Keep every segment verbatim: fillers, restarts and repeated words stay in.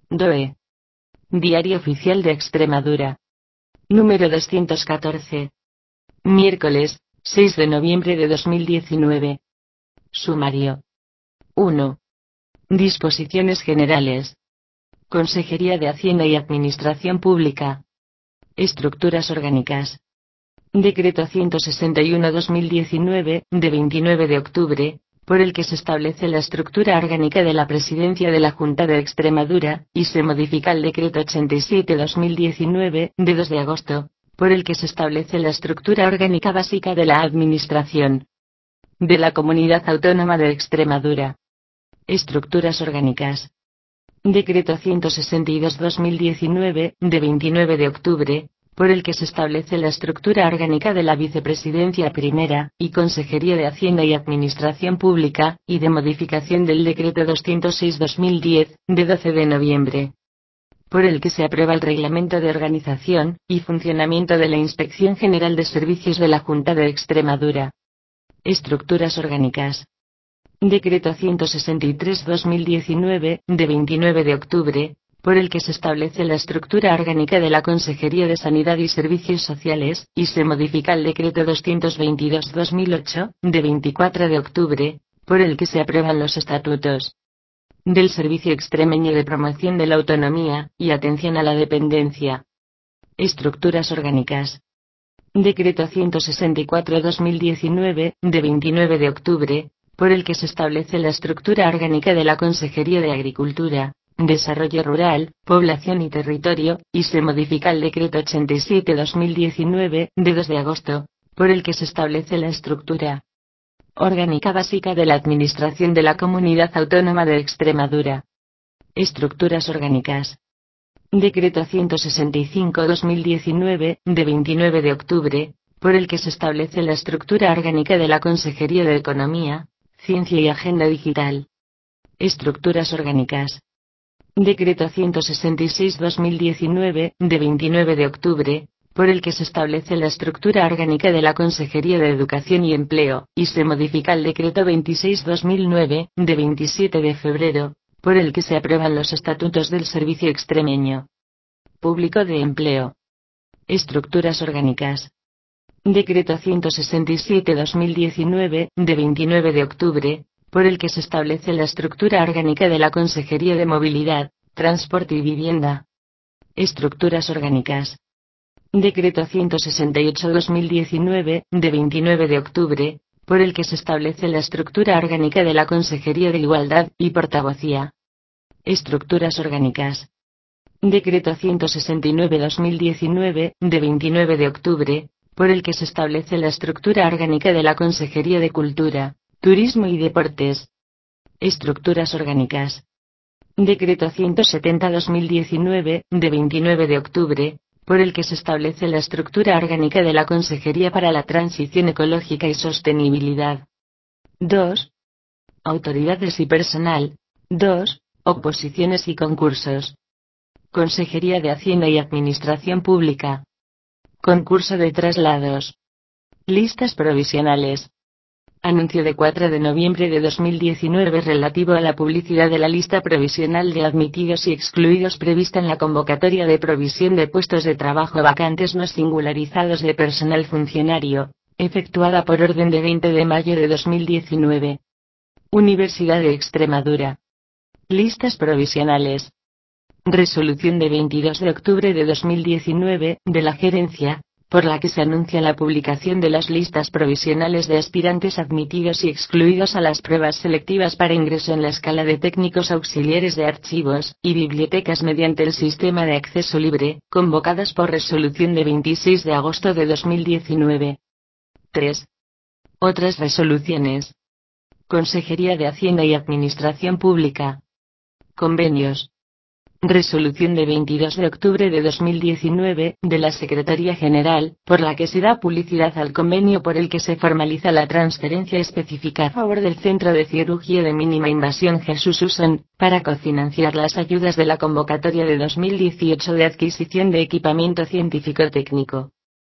D O E. Diario Oficial de Extremadura. Número doscientos catorce. Miércoles, seis de noviembre de dos mil diecinueve. Sumario. uno. Disposiciones generales. Consejería de Hacienda y Administración Pública. Estructuras orgánicas. Decreto ciento sesenta y uno barra dos mil diecinueve, de veintinueve de octubre, por el que se establece la estructura orgánica de la Presidencia de la Junta de Extremadura, y se modifica el Decreto ochenta y siete barra dos mil diecinueve, de dos de agosto, por el que se establece la estructura orgánica básica de la Administración de la Comunidad Autónoma de Extremadura. Estructuras orgánicas. Decreto ciento sesenta y dos barra dos mil diecinueve, de veintinueve de octubre, por el que se establece la estructura orgánica de la Vicepresidencia Primera, y Consejería de Hacienda y Administración Pública, y de modificación del Decreto doscientos seis barra dos mil diez, de doce de noviembre. Por el que se aprueba el Reglamento de Organización y Funcionamiento de la Inspección General de Servicios de la Junta de Extremadura. Estructuras orgánicas. Decreto ciento sesenta y tres barra dos mil diecinueve, de veintinueve de octubre, por el que se establece la estructura orgánica de la Consejería de Sanidad y Servicios Sociales, y se modifica el Decreto doscientos veintidós barra dos mil ocho, de veinticuatro de octubre, por el que se aprueban los estatutos del Servicio Extremeño de Promoción de la Autonomía y Atención a la Dependencia. Estructuras orgánicas. Decreto ciento sesenta y cuatro barra dos mil diecinueve, de veintinueve de octubre, por el que se establece la estructura orgánica de la Consejería de Agricultura, Desarrollo Rural, Población y Territorio, y se modifica el Decreto ochenta y siete barra dos mil diecinueve, de dos de agosto, por el que se establece la estructura orgánica básica de la Administración de la Comunidad Autónoma de Extremadura. Estructuras orgánicas. Decreto ciento sesenta y cinco barra dos mil diecinueve, de veintinueve de octubre, por el que se establece la estructura orgánica de la Consejería de Economía, Ciencia y Agenda Digital. Estructuras orgánicas. Decreto ciento sesenta y seis barra dos mil diecinueve, de veintinueve de octubre, por el que se establece la estructura orgánica de la Consejería de Educación y Empleo, y se modifica el Decreto veintiséis barra dos mil nueve, de veintisiete de febrero, por el que se aprueban los estatutos del Servicio Extremeño Público de Empleo. Estructuras orgánicas. Decreto ciento sesenta y siete barra dos mil diecinueve, de veintinueve de octubre, por el que se establece la estructura orgánica de la Consejería de Movilidad, Transporte y Vivienda. Estructuras orgánicas. Decreto ciento sesenta y ocho barra dos mil diecinueve, de veintinueve de octubre, por el que se establece la estructura orgánica de la Consejería de Igualdad y Portavocía. Estructuras orgánicas. Decreto ciento sesenta y nueve barra dos mil diecinueve, de veintinueve de octubre, por el que se establece la estructura orgánica de la Consejería de Cultura, Turismo y Deportes. Estructuras orgánicas. Decreto ciento setenta barra dos mil diecinueve, de veintinueve de octubre, por el que se establece la estructura orgánica de la Consejería para la Transición Ecológica y Sostenibilidad. dos. Autoridades y personal. dos. Oposiciones y concursos. Consejería de Hacienda y Administración Pública. Concurso de traslados. Listas provisionales. Anuncio de cuatro de noviembre de dos mil diecinueve relativo a la publicidad de la lista provisional de admitidos y excluidos prevista en la convocatoria de provisión de puestos de trabajo vacantes no singularizados de personal funcionario, efectuada por orden de veinte de mayo de dos mil diecinueve. Universidad de Extremadura. Listas provisionales. Resolución de veintidós de octubre de dos mil diecinueve, de la Gerencia, por la que se anuncia la publicación de las listas provisionales de aspirantes admitidos y excluidos a las pruebas selectivas para ingreso en la escala de técnicos auxiliares de archivos y bibliotecas mediante el sistema de acceso libre, convocadas por resolución de veintiséis de agosto de dos mil diecinueve. tres. Otras resoluciones. Consejería de Hacienda y Administración Pública. Convenios. Resolución de veintidós de octubre de dos mil diecinueve, de la Secretaría General, por la que se da publicidad al convenio por el que se formaliza la transferencia específica a favor del Centro de Cirugía de Mínima Invasión Jesús Usón, para cofinanciar las ayudas de la convocatoria de dos mil dieciocho de adquisición de equipamiento científico-técnico.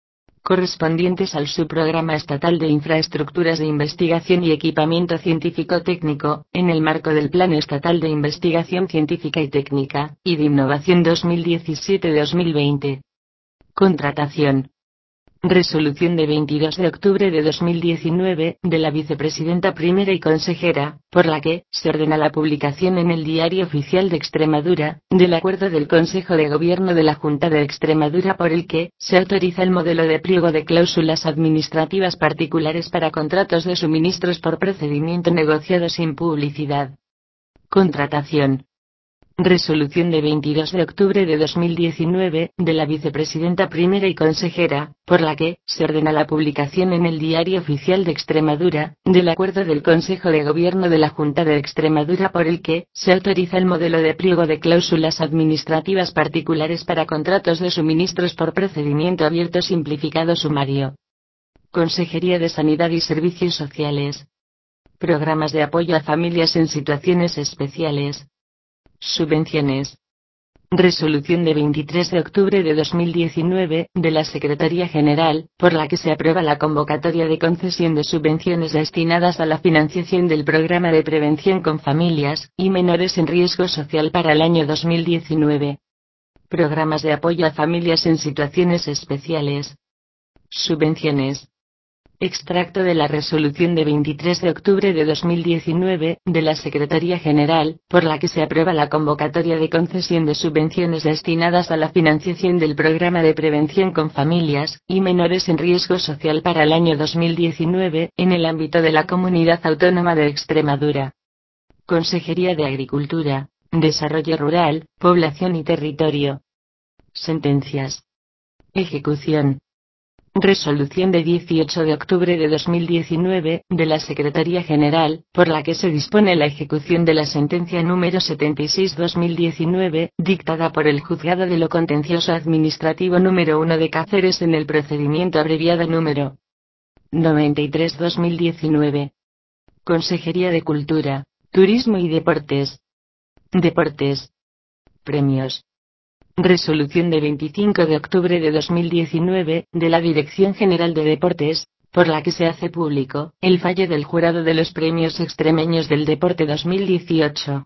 correspondientes al Subprograma Estatal de Infraestructuras de Investigación y Equipamiento Científico-Técnico, en el marco del Plan Estatal de Investigación Científica y Técnica, y de Innovación dos mil diecisiete a dos mil veinte. Contratación. Resolución de veintidós de octubre de dos mil diecinueve, de la Vicepresidenta Primera y Consejera, por la que se ordena la publicación en el Diario Oficial de Extremadura, del acuerdo del Consejo de Gobierno de la Junta de Extremadura por el que se autoriza el modelo de pliego de cláusulas administrativas particulares para contratos de suministros por procedimiento negociado sin publicidad. Contratación. Resolución de veintidós de octubre de dos mil diecinueve, de la Vicepresidenta Primera y Consejera, por la que se ordena la publicación en el Diario Oficial de Extremadura, del acuerdo del Consejo de Gobierno de la Junta de Extremadura por el que se autoriza el modelo de pliego de cláusulas administrativas particulares para contratos de suministros por procedimiento abierto simplificado sumario. Consejería de Sanidad y Servicios Sociales. Programas de apoyo a familias en situaciones especiales. Subvenciones. Resolución de veintitrés de octubre de dos mil diecinueve, de la Secretaría General, por la que se aprueba la convocatoria de concesión de subvenciones destinadas a la financiación del Programa de Prevención con Familias y Menores en Riesgo Social para el año dos mil diecinueve. Programas de apoyo a familias en situaciones especiales. Subvenciones. Extracto de la Resolución de veintitrés de octubre de dos mil diecinueve, de la Secretaría General, por la que se aprueba la convocatoria de concesión de subvenciones destinadas a la financiación del Programa de Prevención con Familias y Menores en Riesgo Social para el año dos mil diecinueve, en el ámbito de la Comunidad Autónoma de Extremadura. Consejería de Agricultura, Desarrollo Rural, Población y Territorio. Sentencias. Ejecución. Resolución de dieciocho de octubre de dos mil diecinueve, de la Secretaría General, por la que se dispone la ejecución de la sentencia número setenta y seis barra dos mil diecinueve, dictada por el Juzgado de lo Contencioso Administrativo número uno de Cáceres en el procedimiento abreviado número noventa y tres barra dos mil diecinueve. Consejería de Cultura, Turismo y Deportes. Deportes. Premios. Resolución de veinticinco de octubre de dos mil diecinueve, de la Dirección General de Deportes, por la que se hace público el fallo del jurado de los Premios Extremeños del Deporte dos mil dieciocho.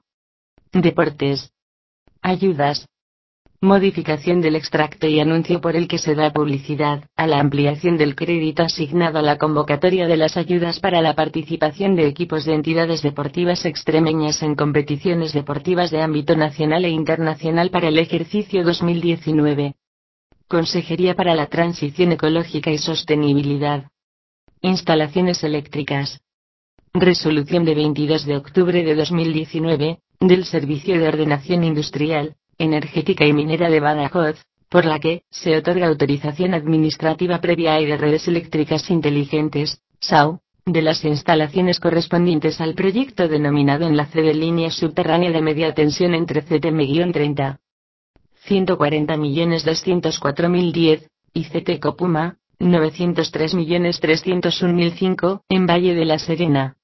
Deportes. Ayudas. Modificación del extracto y anuncio por el que se da publicidad a la ampliación del crédito asignado a la convocatoria de las ayudas para la participación de equipos de entidades deportivas extremeñas en competiciones deportivas de ámbito nacional e internacional para el ejercicio dos mil diecinueve. Consejería para la Transición Ecológica y Sostenibilidad. Instalaciones eléctricas. Resolución de veintidós de octubre de dos mil diecinueve, del Servicio de Ordenación Industrial, Energética y Minera de Badajoz, por la que se otorga autorización administrativa previa y de redes eléctricas inteligentes, S A U, de las instalaciones correspondientes al proyecto denominado Enlace de Línea Subterránea de Media Tensión entre C T M treinta. ciento cuarenta millones doscientos cuatro mil diez, y C T Copuma, novecientos tres millones trescientos uno mil cinco, en Valle de la Serena.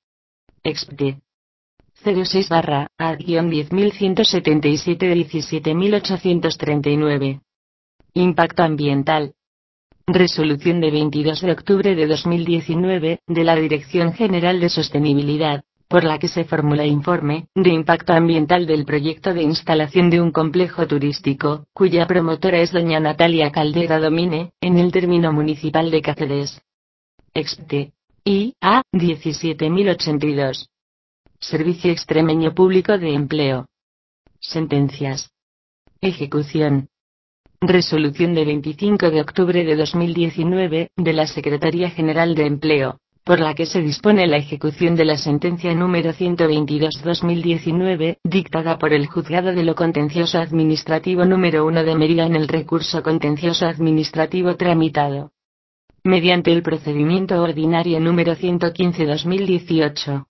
Expte. cero seis barra A diez mil ciento setenta y siete de diecisiete mil ochocientos treinta y nueve. Impacto ambiental. Resolución de veintidós de octubre de dos mil diecinueve, de la Dirección General de Sostenibilidad, por la que se formula informe de impacto ambiental del proyecto de instalación de un complejo turístico, cuya promotora es doña Natalia Caldera Domine, en el término municipal de Cáceres. Expte. I A diecisiete mil ochenta y dos. Servicio Extremeño Público de Empleo. Sentencias. Ejecución. Resolución de veinticinco de octubre de dos mil diecinueve, de la Secretaría General de Empleo, por la que se dispone la ejecución de la sentencia número ciento veintidós barra dos mil diecinueve, dictada por el Juzgado de lo Contencioso Administrativo número uno de Mérida en el recurso contencioso administrativo tramitado mediante el procedimiento ordinario número ciento quince barra dos mil dieciocho.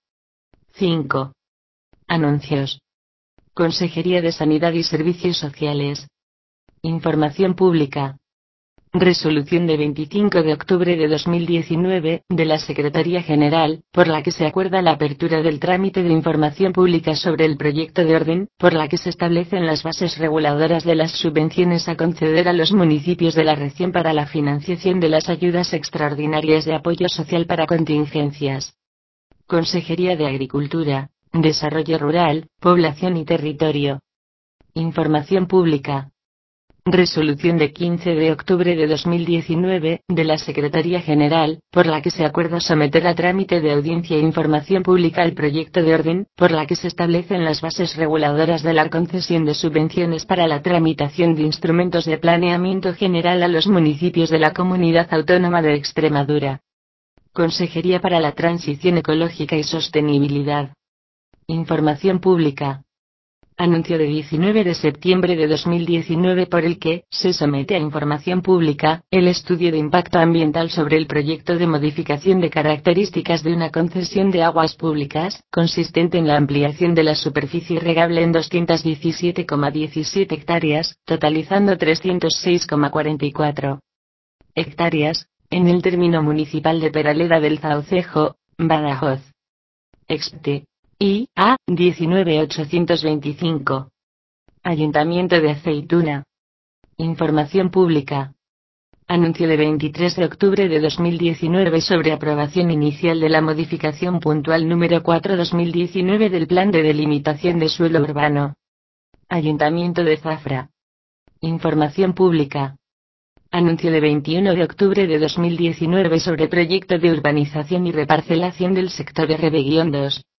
cinco. Anuncios. Consejería de Sanidad y Servicios Sociales. Información pública. Resolución de veinticinco de octubre de dos mil diecinueve, de la Secretaría General, por la que se acuerda la apertura del trámite de información pública sobre el proyecto de orden, por la que se establecen las bases reguladoras de las subvenciones a conceder a los municipios de la región para la financiación de las ayudas extraordinarias de apoyo social para contingencias. Consejería de Agricultura, Desarrollo Rural, Población y Territorio. Información pública. Resolución de quince de octubre de dos mil diecinueve, de la Secretaría General, por la que se acuerda someter a trámite de audiencia e información pública el proyecto de orden, por la que se establecen las bases reguladoras de la concesión de subvenciones para la tramitación de instrumentos de planeamiento general a los municipios de la Comunidad Autónoma de Extremadura. Consejería para la Transición Ecológica y Sostenibilidad. Información pública. Anuncio de diecinueve de septiembre de dos mil diecinueve por el que se somete a información pública el estudio de impacto ambiental sobre el proyecto de modificación de características de una concesión de aguas públicas, consistente en la ampliación de la superficie regable en doscientos diecisiete coma diecisiete hectáreas, totalizando trescientos seis coma cuarenta y cuatro hectáreas, en el término municipal de Peraleda del Saucejo, Badajoz. Expte. I A diecinueve mil ochocientos veinticinco. Ayuntamiento de Aceituna. Información pública. Anuncio de veintitrés de octubre de dos mil diecinueve sobre aprobación inicial de la modificación puntual número cuatro barra dos mil diecinueve del Plan de Delimitación de Suelo Urbano. Ayuntamiento de Zafra. Información pública. Anuncio de veintiuno de octubre de dos mil diecinueve sobre proyecto de urbanización y reparcelación del sector R B dos.